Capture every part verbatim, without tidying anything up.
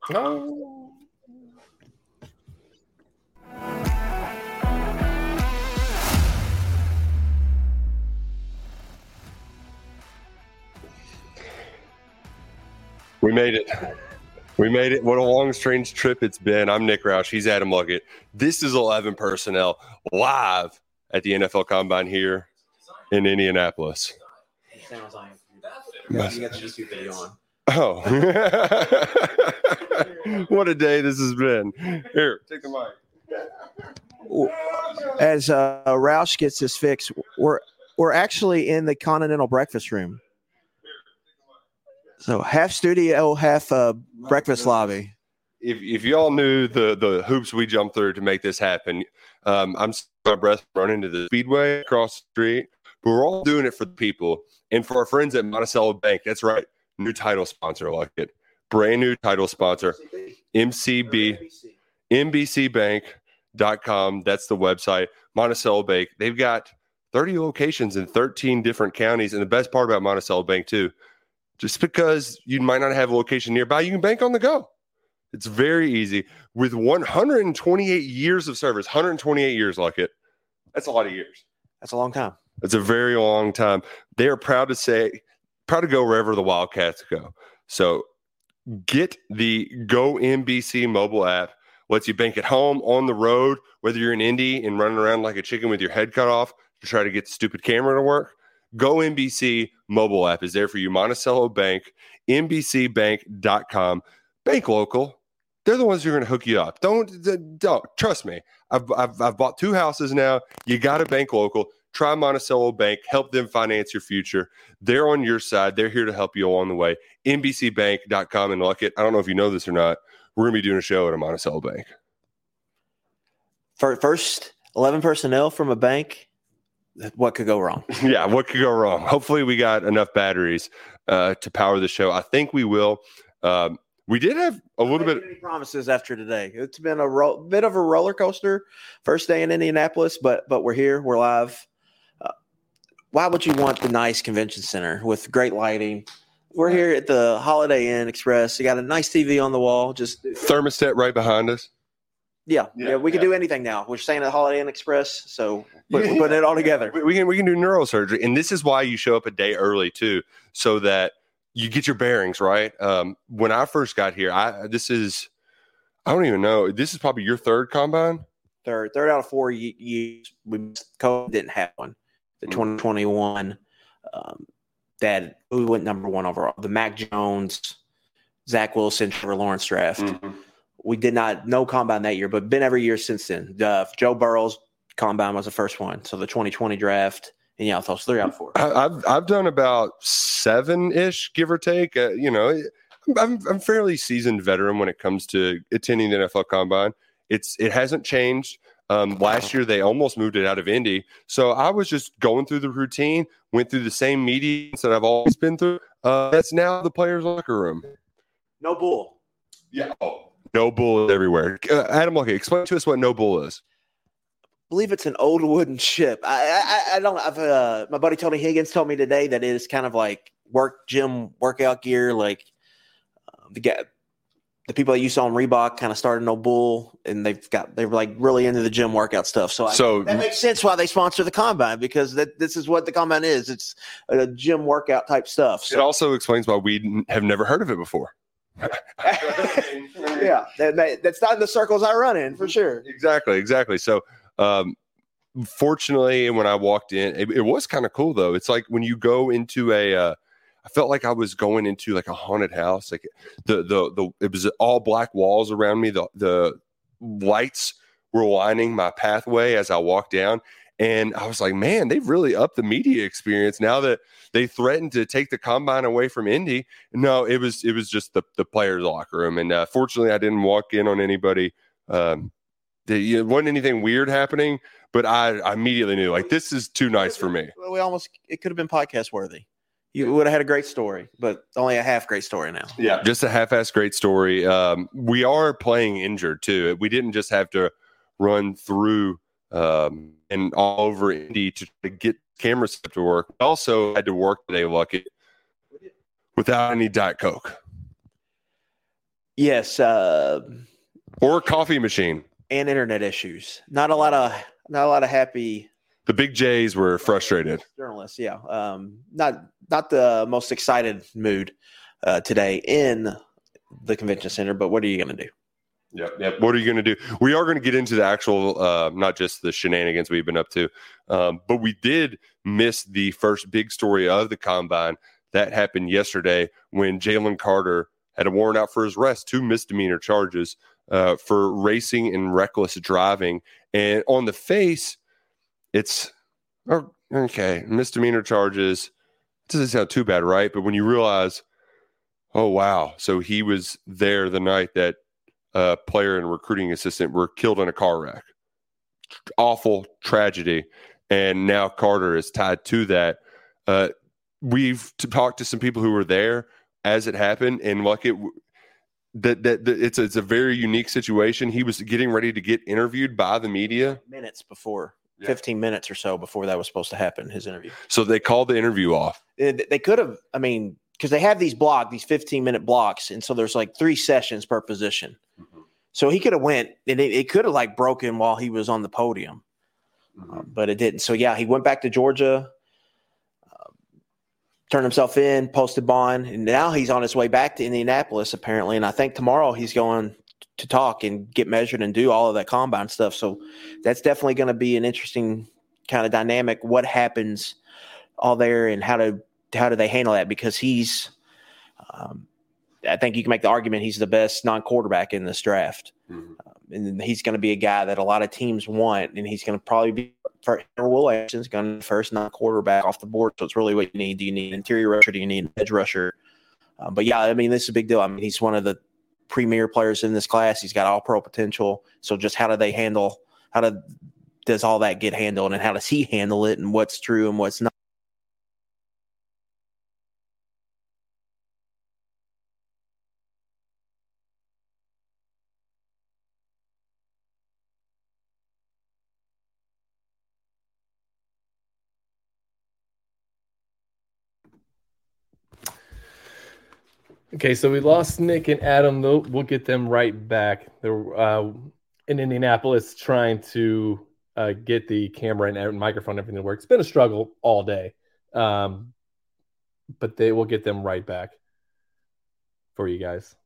Oh. We made it. We made it. What a long, strange trip it's been. I'm Nick Roush. He's Adam Luckett. This is eleven Personnel live at the N F L Combine here in Indianapolis. Sounds like you got the YouTube video on. Oh. What a day this has been. Here, take the mic. As uh, Roush gets his fix, we're we're actually in the Continental Breakfast Room. So half studio, half uh, breakfast lobby. If if y'all knew the the hoops we jumped through to make this happen, um, I'm my breath running to the Speedway across the street. But we're all doing it for the people and for our friends at Monticello Bank. That's right, new title sponsor, like it, brand new title sponsor, M C B, M B C bank dot com. That's the website. Monticello Bank. They've got thirty locations in thirteen different counties, and the best part about Monticello Bank too. Just because you might not have a location nearby, you can bank on the go. It's very easy. With one hundred twenty-eight years of service, one hundred twenty-eight years like it. That's a lot of years. That's a long time. It's a very long time. They are proud to say, proud to go wherever the Wildcats go. So get the Go M B C mobile app. Lets you bank at home, on the road, whether you're in Indy and running around like a chicken with your head cut off to try to get the stupid camera to work. Go M B C mobile app is there for you. Monticello Bank, M B C bank dot com. Bank local. They're the ones who are going to hook you up. Don't, don't trust me. I've, I've, I've bought two houses now. You got to bank local. Try Monticello Bank. Help them finance your future. They're on your side. They're here to help you along the way. M B C bank dot com and Luckett. I don't know if you know this or not. We're going to be doing a show at a Monticello Bank. For first eleven personnel from a bank. What could go wrong? Yeah, what could go wrong? Hopefully we got enough batteries uh, to power the show. I think we will. Um, we did have a little bit. Any promises after today? It's been a ro- bit of a roller coaster. First day in Indianapolis, but but we're here. We're live. Uh, why would you want the nice convention center with great lighting? We're here at the Holiday Inn Express. You got a nice T V on the wall. Just thermostat right behind us. Yeah, yeah, yeah, we can yeah. do anything now. We're staying at Holiday Inn Express, so we're yeah. putting it all together. We can we can do neurosurgery, and this is why you show up a day early too, so that you get your bearings right. Um, when I first got here, I this is I don't even know. This is probably your third combine. Third, third out of four years. We COVID didn't have one. The mm-hmm. twenty twenty-one, um, that we went number one overall. The Mac Jones, Zach Wilson, Trevor Lawrence draft. Mm-hmm. We did not no combine that year, but been every year since then. Uh, Joe Burrow's combine was the first one, so the twenty twenty draft, and yeah, those three out of four. I, I've I've done about seven ish, give or take. Uh, you know, I'm I'm fairly seasoned veteran when it comes to attending the N F L Combine. It's it hasn't changed. Um, last year they almost moved it out of Indy, so I was just going through the routine, went through the same meetings that I've always been through. Uh, that's now the players' locker room. No bull. Yeah. Oh. No bull is everywhere. Uh, Adam Luckett, explain to us what no bull is. I believe it's an old wooden ship. I I, I don't. I've uh, my buddy Tony Higgins told me today that it is kind of like work gym workout gear. Like um, the guy, the people that you saw on Reebok kind of started no bull, and they've got they were like really into the gym workout stuff. So, so I, that makes sense why they sponsor the combine, because that this is what the combine is. It's a gym workout type stuff. So. It also explains why we have never heard of it before. Yeah, that, that's not in the circles I run in for sure. Exactly, exactly. So, um, fortunately, when I walked in, it, it was kind of cool though. It's like when you go into a, uh, I felt like I was going into like a haunted house. Like the the the it was all black walls around me. The the lights were lining my pathway as I walked down. And I was like, man, they've really upped the media experience now that they threatened to take the combine away from Indy. No, it was it was just the, the players' locker room. And uh, fortunately, I didn't walk in on anybody. Um, there wasn't anything weird happening, but I, I immediately knew, like, this is too nice for me. Well, we almost it could have been podcast worthy. You would have had a great story, but only a half great story now. Yeah, just a half-ass great story. Um, we are playing injured, too. We didn't just have to run through um, and all over Indy to, to get camera stuff to work. We also had to work today, Lucky, without any Diet Coke. Yes, uh, or a coffee machine. And internet issues. Not a lot of not a lot of happy. The big J's were frustrated. Journalists, yeah, um, not not the most excited mood uh, today in the convention center. But what are you going to do? Yep, yep. What are you going to do? We are going to get into the actual, uh, not just the shenanigans we've been up to, um, but we did miss the first big story of the combine that happened yesterday when Jalen Carter had a warrant out for his arrest, two misdemeanor charges uh, for racing and reckless driving. And on the face, it's oh, okay, misdemeanor charges. It doesn't sound too bad, right? But when you realize, oh wow, so he was there the night that uh, player and recruiting assistant were killed in a car wreck. Awful tragedy. And now Carter is tied to that. Uh, we've t- talked to some people who were there as it happened, and like it, that that, that it's, a, it's a very unique situation. He was getting ready to get interviewed by the media. Minutes before, yeah. fifteen minutes or so before that was supposed to happen, his interview. So they called the interview off. They could have, I mean, because they have these block, these fifteen-minute blocks, and so there's like three sessions per position. Mm-hmm. So he could have went, and it, it could have like broken while he was on the podium, mm-hmm. uh, but it didn't. So yeah, he went back to Georgia, uh, turned himself in, posted bond, and now he's on his way back to Indianapolis apparently. And I think tomorrow he's going to talk and get measured and do all of that combine stuff. So that's definitely going to be an interesting kind of dynamic. What happens all there, and how to how do they handle that? Because he's, um, I think you can make the argument he's the best non-quarterback in this draft. Mm-hmm. Um, and he's going to be a guy that a lot of teams want, and he's going to probably be for Will Anderson's going to be the first non-quarterback off the board. So it's really what you need. Do you need an interior rusher? Do you need an edge rusher? Um, but yeah, I mean, this is a big deal. I mean, he's one of the premier players in this class. He's got all pro potential. So just how do they handle, how do, does all that get handled, and how does he handle it, and what's true and what's not? Okay, so we lost Nick and Adam. Though we'll get them right back. They're uh, in Indianapolis trying to uh, get the camera and microphone, everything to work. It's been a struggle all day, um, but they will get them right back for you guys.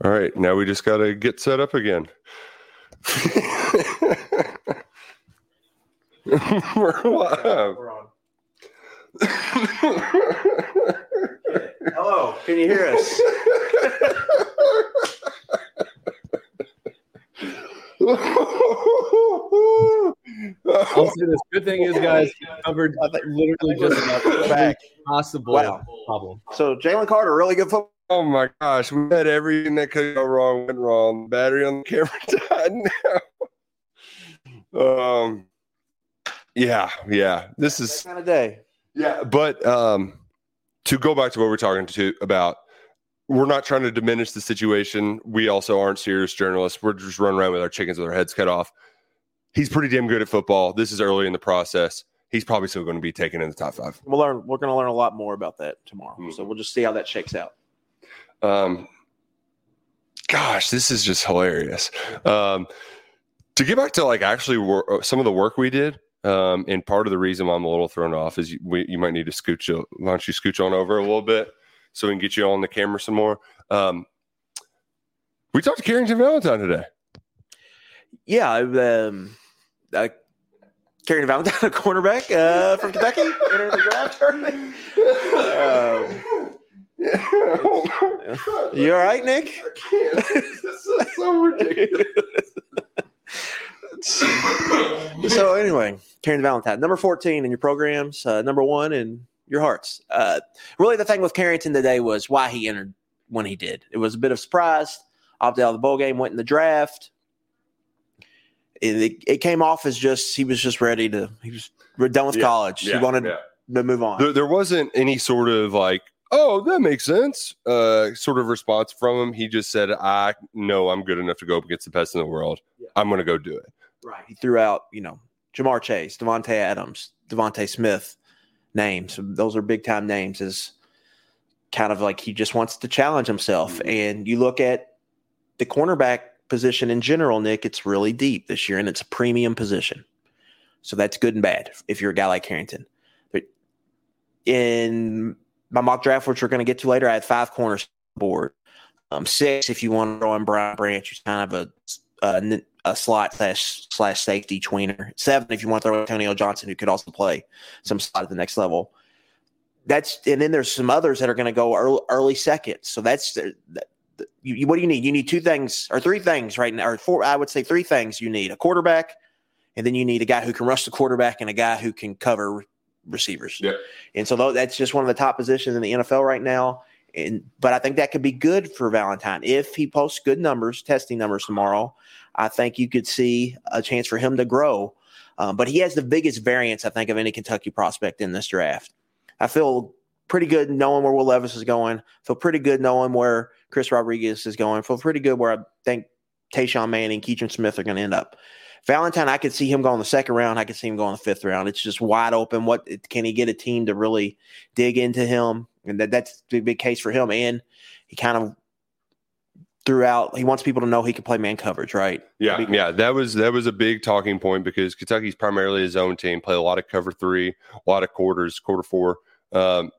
All right, now we just got to get set up again. We're live. We're on. Hello, can you hear us? I'll say this. Good thing is, guys, we covered literally just about every possible Wow. problem. So Jalen Carter, really good football. Oh my gosh, we had everything that could go wrong went wrong. Battery on the camera died now. Um, yeah, yeah. This is That kind of day. yeah, but um, to go back to what we're talking to about, we're not trying to diminish the situation. We also aren't serious journalists. We're just running around with our chickens with our heads cut off. He's pretty damn good at football. This is early in the process. He's probably still going to be taken in the top five. We'll learn. We're going to learn a lot more about that tomorrow. Mhm. So we'll just see how that shakes out. Um, gosh, this is just hilarious. Um, to get back to like actually wor- some of the work we did, um, and part of the reason why I'm a little thrown off is you, we, you might need to scooch. Why don't you scooch on over a little bit so we can get you on the camera some more? Um, we talked to Carrington Valentine today. Yeah, um, uh, Carrington Valentine, a cornerback uh, from Kentucky, entered the draft early. Um, you all right, Nick? I can't. This is so ridiculous. So anyway, Carrington Valentine, number fourteen in your programs, uh, number one in your hearts. Uh, really, the thing with Carrington today was why he entered when he did. It was a bit of a surprise. Opted out of the bowl game, went in the draft. It, it, it came off as just he was just ready to. He was we're done with Yeah, college. yeah, he wanted yeah. to move on. There, there wasn't any sort of like, oh, that makes sense, uh, sort of response from him. He just said, I know I'm good enough to go up against the best in the world. Yeah. I'm going to go do it. Right. He threw out, you know, Jamar Chase, Devontae Adams, Devontae Smith names. Those are big time names. Is kind of like he just wants to challenge himself. Mm-hmm. And you look at the cornerback position in general, Nick, it's really deep this year, and it's a premium position. So that's good and bad if you're a guy like Carrington. But in my mock draft, which we're going to get to later, I had five corners on the board. Um, six if you want to throw in Brian Branch, who's kind of a, a, a slot slash, slash safety tweener. Seven if you want to throw Antonio Johnson, who could also play some slot at the next level. That's and then there's some others that are going to go early, early second. So that's the, the, the, you, what do you need? You need two things or three things right now, or four. I would say three things. You need a quarterback, and then you need a guy who can rush the quarterback and a guy who can cover receivers. Yeah. And so that's just one of the top positions in the N F L right now. And but I think that could be good for Valentine if he posts good numbers, testing numbers tomorrow. I think you could see a chance for him to grow. Um, but he has the biggest variance, I think, of any Kentucky prospect in this draft. I feel pretty good knowing where Will Levis is going. Feel pretty good knowing where Chris Rodriguez is going. Feel pretty good where I think Tayshaun Manning, Keaton Smith are going to end up. Valentine, I could see him go in the second round. I could see him go in the fifth round. It's just wide open. What can he get a team to really dig into him? And that, that's the big case for him. And he kind of threw out. He wants people to know he can play man coverage, right? Yeah, yeah. That was that was a big talking point because Kentucky's primarily a zone team. Play a lot of cover three, a lot of quarters, quarter four. Um,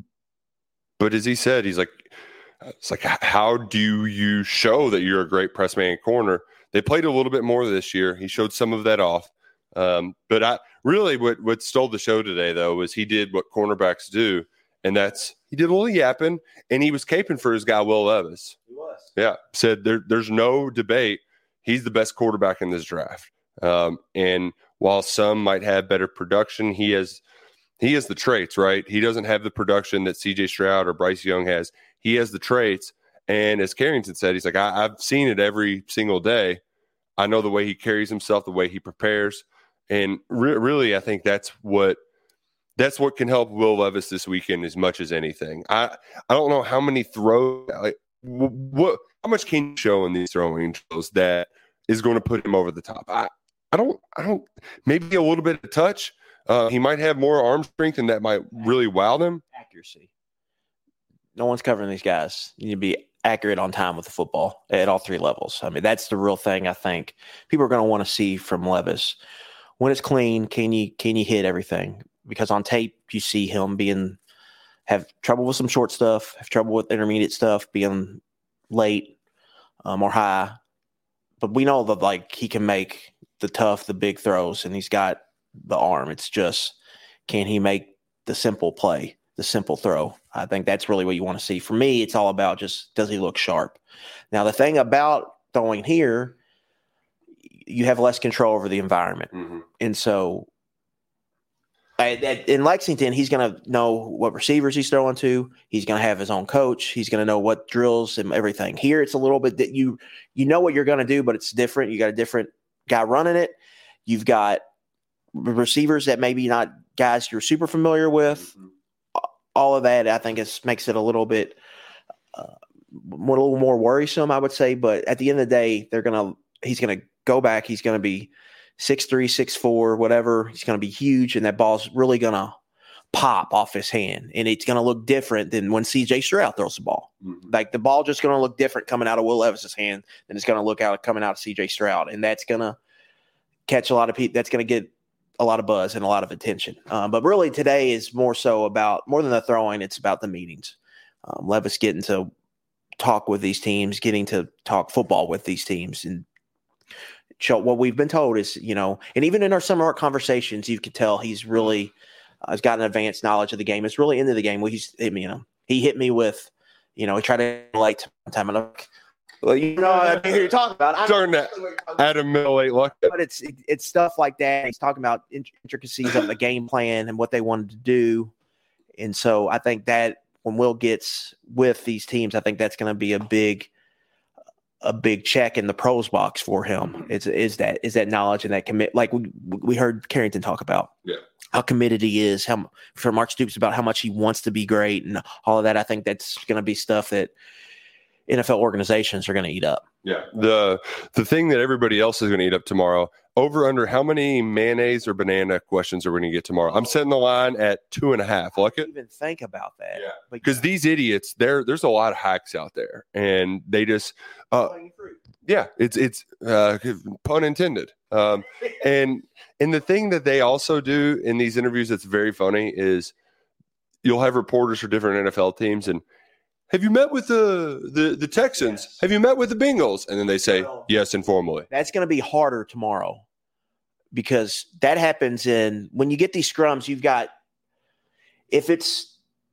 but as he said, he's like, it's like, how do you show that you're a great press man corner? They played a little bit more this year. He showed some of that off. Um, but I really what what stole the show today though was he did what cornerbacks do, and that's he did a little yapping, and he was caping for his guy Will Levis. He was. Yeah, said there, there's no debate. He's the best quarterback in this draft. Um, and while some might have better production, he has he has the traits, right? He doesn't have the production that C J Stroud or Bryce Young has. He has the traits. And as Carrington said, he's like, I, I've seen it every single day. I know the way he carries himself, the way he prepares. And re- really, I think that's what that's what can help Will Levis this weekend as much as anything. I, I don't know how many throws, like, what, how much can you show in these throwing drills that is going to put him over the top? I, I don't, I don't, maybe a little bit of touch. Uh, he might have more arm strength, and that might really wow them. Accuracy. No one's covering these guys. You need to be accurate on time with the football at all three levels. I mean, that's the real thing I think people are going to want to see from Levis. When it's clean, can you can you hit everything? Because on tape, you see him being have trouble with some short stuff, have trouble with intermediate stuff, being late. um, or high. But we know that like he can make the tough, the big throws, and he's got the arm. It's just, can he make the simple play, the simple throw? I think that's really what you want to see. For me, it's all about just, does he look sharp? Now, the thing about throwing here, you have less control over the environment. Mm-hmm. And so I, in Lexington, he's going to know what receivers he's throwing to. He's going to have his own coach. He's going to know what drills and everything. Here, it's a little bit that you you know what you're going to do, but it's different. You got a different guy running it. You've got receivers that maybe not guys you're super familiar with. Mm-hmm. All of that, I think, is makes it a little bit uh, a little more worrisome, I would say. But at the end of the day, they're gonna he's going to go back. He's going to be six three, six four, whatever. He's going to be huge, and that ball's really going to pop off his hand, and it's going to look different than when C J Stroud throws the ball. Mm-hmm. Like the ball just going to look different coming out of Will Levis's hand than it's going to look out coming out of C J Stroud, and that's going to catch a lot of people. That's going to get a lot of buzz and a lot of attention. Um, but really, today is more so about more than the throwing. It's about the meetings. Um, Levis getting to talk with these teams, getting to talk football with these teams, and what we've been told is, you know, and even in our summer conversations, you could tell he's really uh, has got an advanced knowledge of the game. It's really into the game. Well, he's, you know, he hit me with, you know, he tried to relate to one time. And I'm like, well, you know, I hear you talking about. Darn that, Adam Middle eight luck. But it's it, it's stuff like that. He's talking about intricacies of the game plan and what they wanted to do. And so I think that when Will gets with these teams, I think that's going to be a big. a big check in the pros box for him. Is is that is that knowledge and that commit, like we we heard Carrington talk about, yeah, how committed he is, how for Mark Stoops about how much he wants to be great and all of that. I think that's going to be stuff that N F L organizations are going to eat up. Yeah, the the thing that everybody else is going to eat up tomorrow. Over under how many mayonnaise or banana questions are we going to get tomorrow? I'm setting the line at two and a half. Like it. Even think about that. Yeah, because these idiots, there, there's a lot of hacks out there, and they just, uh, yeah, it's it's uh, pun intended. Um, and and the thing that they also do in these interviews that's very funny is you'll have reporters for different N F L teams and. Have you met with the, the, the Texans? Yes. Have you met with the Bengals? And then they say, well, yes, informally. That's going to be harder tomorrow because that happens in – when you get these scrums, you've got – if it's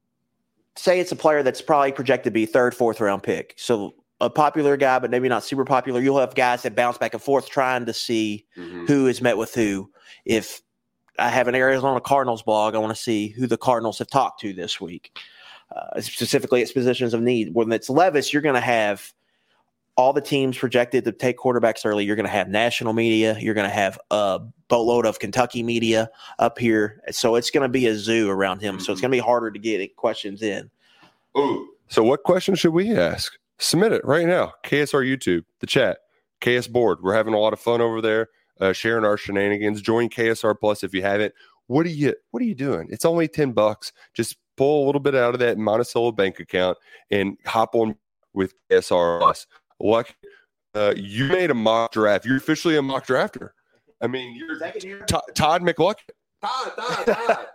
– say it's a player that's probably projected to be third, fourth round pick. So a popular guy but maybe not super popular. You'll have guys that bounce back and forth trying to see mm-hmm. who has met with who. If I have an Arizona Cardinals blog, I want to see who the Cardinals have talked to this week. Uh, specifically its positions of need. When it's Levis, you're going to have all the teams projected to take quarterbacks early. You're going to have national media. You're going to have a boatload of Kentucky media up here. So it's going to be a zoo around him. Mm-hmm. So it's going to be harder to get questions in. Ooh. So what question should we ask? Submit it right now. K S R YouTube, the chat, K S Board. We're having a lot of fun over there, uh, sharing our shenanigans. Join K S R Plus if you haven't. What are you, what are you doing? It's only ten bucks. Just pull a little bit out of that Monticello bank account and hop on with K S R Plus. Luck, uh, you made a mock draft. You're officially a mock drafter. I mean, you're T- Todd McLuckin. Todd, Todd, Todd.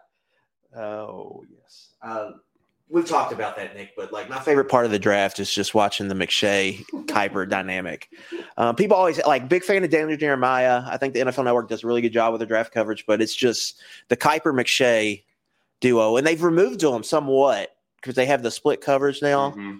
Oh, yes. Um, we've talked about that, Nick, but like my favorite part of the draft is just watching the McShay Kiper dynamic. Um, people always like big fan of Daniel Jeremiah. I think the N F L Network does a really good job with their draft coverage, but it's just the Kiper McShay duo, and they've removed them somewhat because they have the split coverage now. Mm-hmm.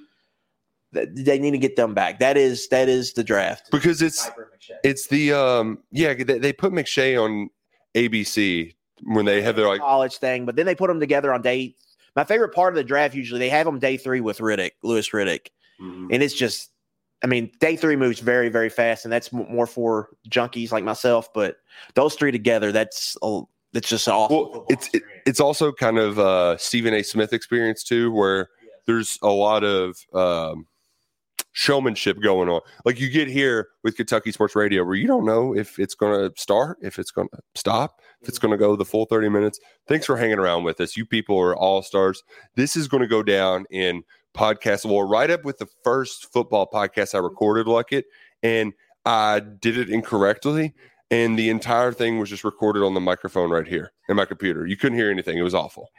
They need to get them back. That is that is the draft because it's it's the um yeah they, they put McShay on A B C when they have their like college thing, but then they put them together on day. My favorite part of the draft usually they have them day three with Riddick, Louis Riddick, mm-hmm. and it's just I mean day three moves very very fast, and that's more for junkies like myself. But those three together, that's a That's just awesome. Well, it's it, it's also kind of uh, Stephen A. Smith experience too, where yes. there's a lot of um, showmanship going on. Like you get here with Kentucky Sports Radio, where you don't know if it's going to start, if it's going to stop, if it's going to go the full thirty minutes. Thanks for hanging around with us. You people are all stars. This is going to go down in podcast lore, right up with the first football podcast I recorded, like it, and I did it incorrectly. And the entire thing was just recorded on the microphone right here in my computer. You couldn't hear anything. It was awful.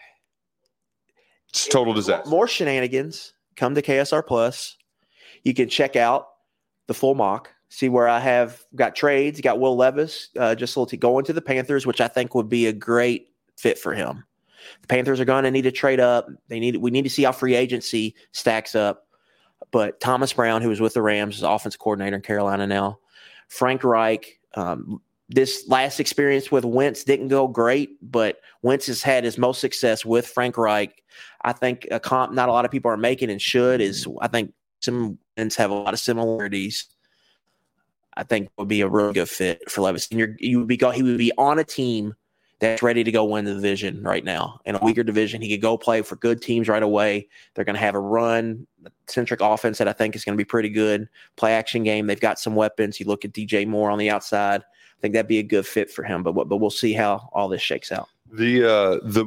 It's total disaster. More shenanigans. Come to K S R Plus. You can check out the full mock, see where I have got trades. You got Will Levis, uh, just a little to go into the Panthers, which I think would be a great fit for him. The Panthers are going to need to trade up. They need we need to see how free agency stacks up. But Thomas Brown, who was with the Rams, is offensive coordinator in Carolina now. Frank Reich, um, this last experience with Wentz didn't go great, but Wentz has had his most success with Frank Reich. I think a comp not a lot of people are making and should is I think some Wentz have a lot of similarities. I think would be a really good fit for Levis. And you're, you would be go, he would be on a team that's ready to go win the division right now. In a weaker division, he could go play for good teams right away. They're going to have a run-centric offense that I think is going to be pretty good. Play-action game, they've got some weapons. You look at D J Moore on the outside. I think that'd be a good fit for him, but but we'll see how all this shakes out. The uh, the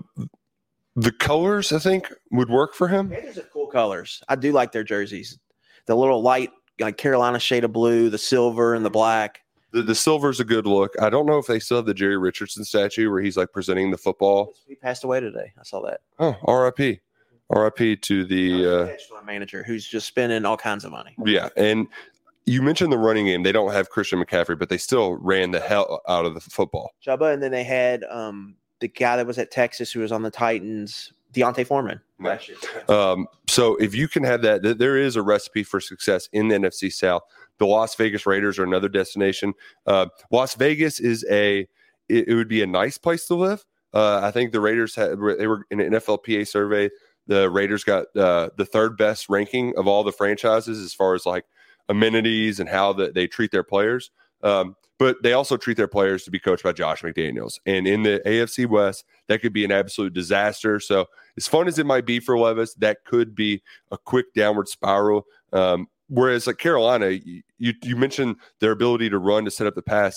the colors, I think, would work for him. Panthers have cool colors. I do like their jerseys. The little light, like Carolina shade of blue, the silver and the black. The, the silver's a good look. I don't know if they still have the Jerry Richardson statue where he's like presenting the football. He passed away today. I saw that. Oh, R I P R I P to the uh, hedge fund manager who's just spending all kinds of money. Yeah, and you mentioned the running game. They don't have Christian McCaffrey, but they still ran the hell out of the football. Chuba, and then they had um, the guy that was at Texas who was on the Titans, Deontay Foreman. Last year. Um, so if you can have that, th- there is a recipe for success in the N F C South. The Las Vegas Raiders are another destination. Uh, Las Vegas is a, it, it would be a nice place to live. Uh, I think the Raiders had, they were in an N F L P A survey. The Raiders got uh, the third best ranking of all the franchises as far as like amenities and how the, they treat their players. Um, but they also treat their players to be coached by Josh McDaniels. And in the A F C West, that could be an absolute disaster. So as fun as it might be for Levis, that could be a quick downward spiral. Um, whereas like Carolina, you, you mentioned their ability to run, to set up the pass.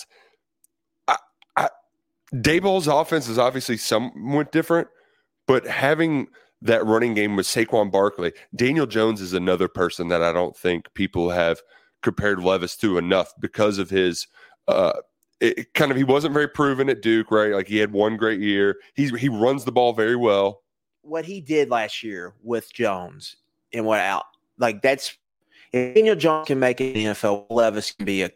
I, I, Daboll's offense is obviously somewhat different, but having that running game with Saquon Barkley, Daniel Jones is another person that I don't think people have compared Levis to enough because of his uh, it, kind of, he wasn't very proven at Duke, right? Like he had one great year. He's, he runs the ball very well. What he did last year with Jones and what out, like that's, if Daniel Jones can make it in the N F L, Levis can be a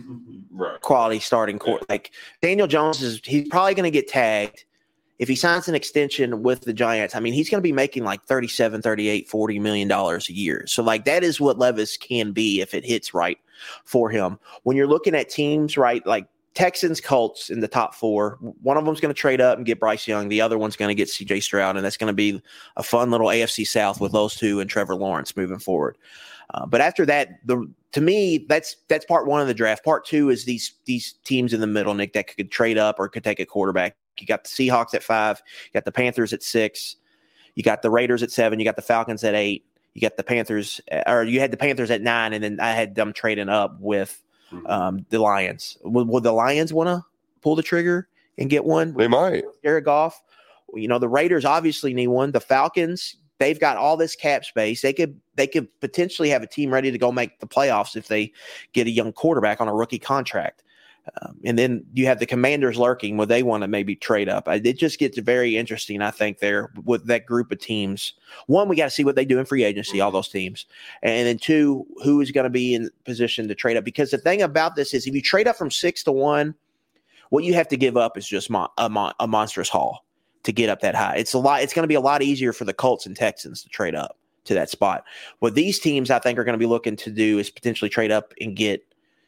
right. quality starting court. Yeah. Like Daniel Jones is, he's probably going to get tagged. If he signs an extension with the Giants, I mean, he's going to be making like thirty-seven, thirty-eight, forty million dollars a year. So like that is what Levis can be if it hits right for him. When you're looking at teams, right, like Texans, Colts in the top four, one of them's going to trade up and get Bryce Young. The other one's going to get C J Stroud, and that's going to be a fun little A F C South with those two and Trevor Lawrence moving forward. Uh, but after that, the to me, that's that's part one of the draft. Part two is these these teams in the middle, Nick, that could trade up or could take a quarterback. You got the Seahawks at five, you got the Panthers at six, you got the Raiders at seven, you got the Falcons at eight, you got the Panthers, or you had the Panthers at nine, and then I had them trading up with um, the Lions. Will, will the Lions want to pull the trigger and get one? They might. Jared Goff. You know, the Raiders obviously need one. The Falcons, they've got all this cap space. They could they could potentially have a team ready to go make the playoffs if they get a young quarterback on a rookie contract. Um, and then you have the Commanders lurking where they want to maybe trade up. It just gets very interesting, I think, there with that group of teams. One, we got to see what they do in free agency, all those teams. And then two, who is going to be in position to trade up? Because the thing about this is if you trade up from six to one, what you have to give up is just mo- a, mon- a monstrous haul to get up that high. It's a lot. It's going to be a lot easier for the Colts and Texans to trade up to that spot. What these teams, I think, are going to be looking to do is potentially trade up and get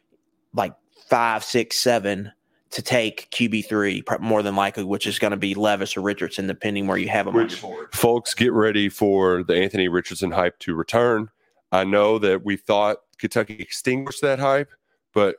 like five, six, seven to take Q B three, more than likely, which is going to be Levis or Richardson, depending where you have them. Which, folks, get ready for the Anthony Richardson hype to return. I know that we thought Kentucky extinguished that hype, but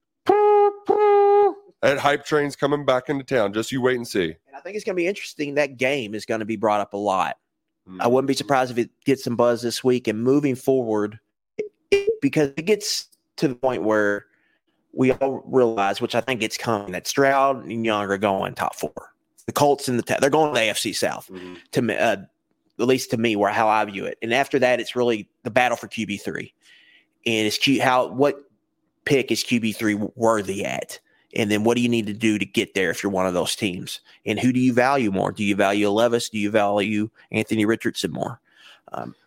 that hype train's coming back into town. Just you wait and see. And I think it's going to be interesting. That game is going to be brought up a lot. Mm-hmm. I wouldn't be surprised if it gets some buzz this week. And moving forward, it, it, because it gets to the point where we all realize, which I think it's coming, that Stroud and Young are going top four. The Colts and the t- they're going to the A F C South, mm-hmm. to me, uh, at least to me, where how I view it. And after that, it's really the battle for Q B three. And it's Q, how what pick is Q B three worthy at? And then what do you need to do to get there if you're one of those teams? And who do you value more? Do you value Levis? Do you value Anthony Richardson more? Um,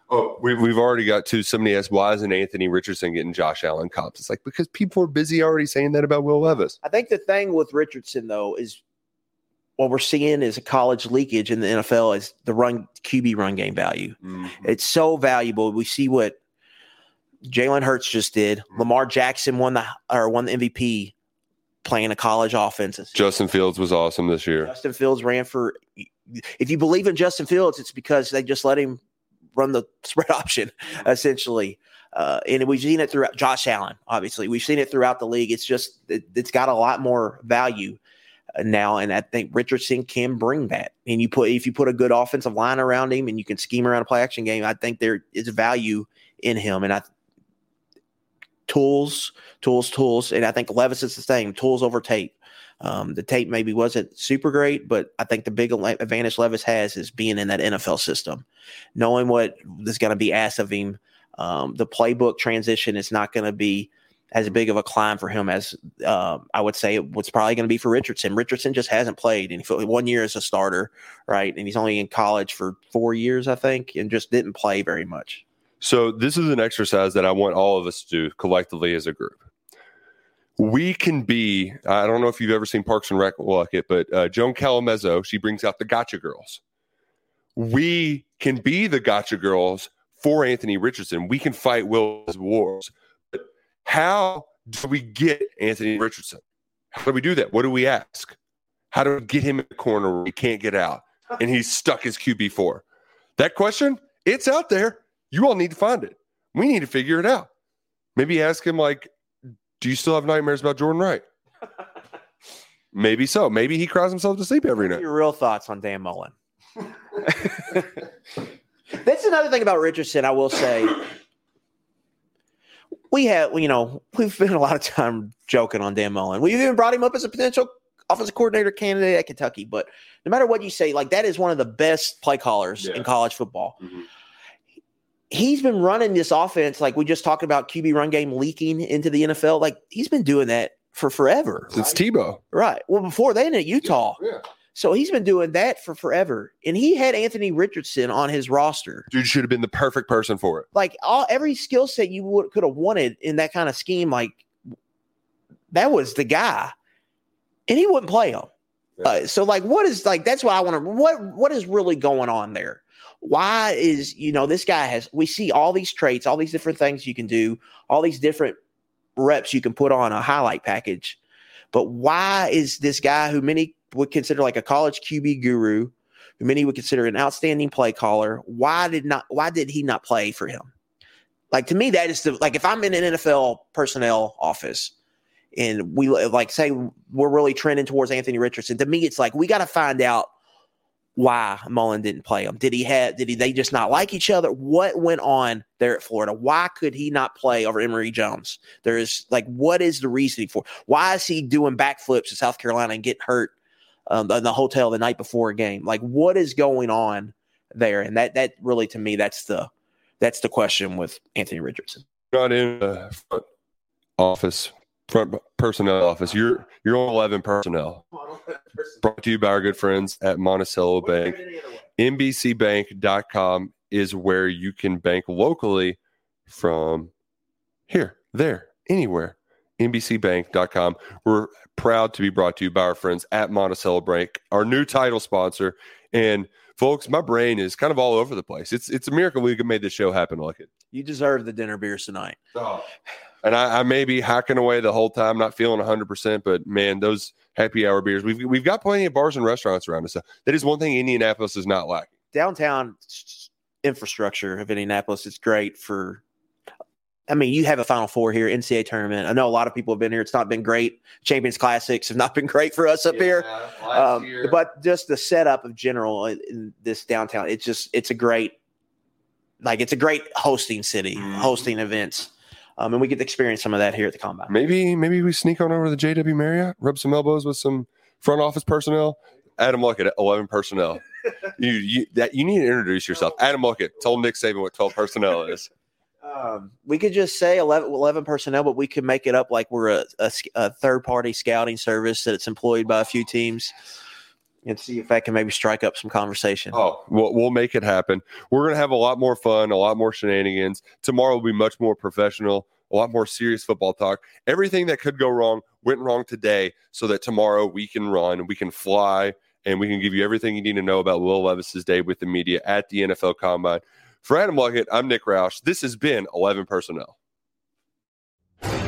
Oh, we, we've already got to somebody asked, why isn't Anthony Richardson getting Josh Allen comps? It's like, because people are busy already saying that about Will Levis. I think the thing with Richardson, though, is what we're seeing is a college leakage in the N F L is the run Q B run game value. Mm-hmm. It's so valuable. We see what Jalen Hurts just did. Mm-hmm. Lamar Jackson won the or won the M V P playing a college offense. Justin Fields was awesome this year. Justin Fields ran for – if you believe in Justin Fields, it's because they just let him run the spread option, essentially. Uh, and we've seen it throughout – Josh Allen, obviously. We've seen it throughout the league. It's just it, – it's got a lot more value now, and I think Richardson can bring that. And you put if you put a good offensive line around him and you can scheme around a play-action game, I think there is value in him. And I – Tools, tools, tools. And I think Levis is the same. Tools over tape. Um, the tape maybe wasn't super great, but I think the big advantage Levis has is being in that N F L system, knowing what is going to be asked of him. Um, the playbook transition is not going to be as big of a climb for him as uh, I would say it was probably going to be for Richardson. Richardson just hasn't played, and he one year as a starter, right? And he's only in college for four years, I think, and just didn't play very much. So this is an exercise that I want all of us to do collectively as a group. We can be, I don't know if you've ever seen Parks and Rec, but uh, Joan Calamezzo, she brings out the gotcha girls. We can be the gotcha girls for Anthony Richardson. We can fight Will's wars. But how do we get Anthony Richardson? How do we do that? What do we ask? How do we get him in the corner where he can't get out and he's stuck as Q B four? That question, it's out there. You all need to find it. We need to figure it out. Maybe ask him, like, do you still have nightmares about Jordan Wright? Maybe so. Maybe he cries himself to sleep every night. Your real thoughts on Dan Mullen. That's another thing about Richardson, I will say. We have, you know, we've spent a lot of time joking on Dan Mullen. We've even brought him up as a potential offensive coordinator candidate at Kentucky. But no matter what you say, like, that is one of the best play callers yeah. in college football. Mm-hmm. He's been running this offense, like we just talked about Q B run game leaking into the N F L. Like, he's been doing that for forever. Since right? Tebow. Right. Well, before then at Utah. Yeah, yeah. So he's been doing that for forever. And he had Anthony Richardson on his roster. Dude should have been the perfect person for it. Like, all every skill set you would could have wanted in that kind of scheme, like, that was the guy. And he wouldn't play him. Yeah. Uh, so, like, what is, like, that's what I want to, what what is really going on there? Why is, you know, this guy has, we see all these traits, all these different things you can do, all these different reps you can put on a highlight package. But why is this guy who many would consider like a college Q B guru, who many would consider an outstanding play caller, why did not, why did he not play for him? Like, to me, that is the, like, if I'm in an N F L personnel office and we like say we're really trending towards Anthony Richardson, to me, it's like, we got to find out why Mullen didn't play him. Did he have, did he, they just not like each other? What went on there at Florida? Why could he not play over Emory Jones? There is, like, what is the reasoning for? Why is he doing backflips in South Carolina and getting hurt um, in the hotel the night before a game? Like, what is going on there? And that, that really, to me, that's the, that's the question with Anthony Richardson. Not in the front office, front personnel office. You're, you're on eleven personnel. Brought to you by our good friends at Monticello Bank. N B C bank dot com is where you can bank locally from here, there, anywhere. N B C bank dot com. We're proud to be brought to you by our friends at Monticello Bank, our new title sponsor. And folks, my brain is kind of all over the place. It's it's a miracle we could make this show happen like it. You deserve the dinner beers tonight. Oh. And I, I may be hacking away the whole time, not feeling one hundred percent, but man, those happy hour beers, we've we've got plenty of bars and restaurants around us. So that is one thing Indianapolis is not lacking. Downtown infrastructure of Indianapolis is great for, I mean, you have a Final Four here, N C A A tournament. I know a lot of people have been here. It's not been great. Champions Classics have not been great for us up yeah, here. Um, but just the setup of general in, in this downtown, it's just, it's a great, like, it's a great hosting city, mm-hmm. hosting events. Um, and we get to experience some of that here at the Combine. Maybe maybe we sneak on over to the J W Marriott, rub some elbows with some front office personnel. Adam Luckett, eleven personnel. you you that you need to introduce yourself. Adam Luckett told Nick Saban what twelve personnel is. Um, we could just say eleven, eleven personnel, but we could make it up like we're a, a, a third-party scouting service that's employed by a few teams. and see if I can maybe strike up some conversation. Oh, we'll, we'll make it happen. We're going to have a lot more fun, a lot more shenanigans. Tomorrow will be much more professional, a lot more serious football talk. Everything that could go wrong went wrong today, so that tomorrow we can run, we can fly, and we can give you everything you need to know about Will Levis's day with the media at the N F L Combine. For Adam Luckett, I'm Nick Roush. This has been eleven Personnel.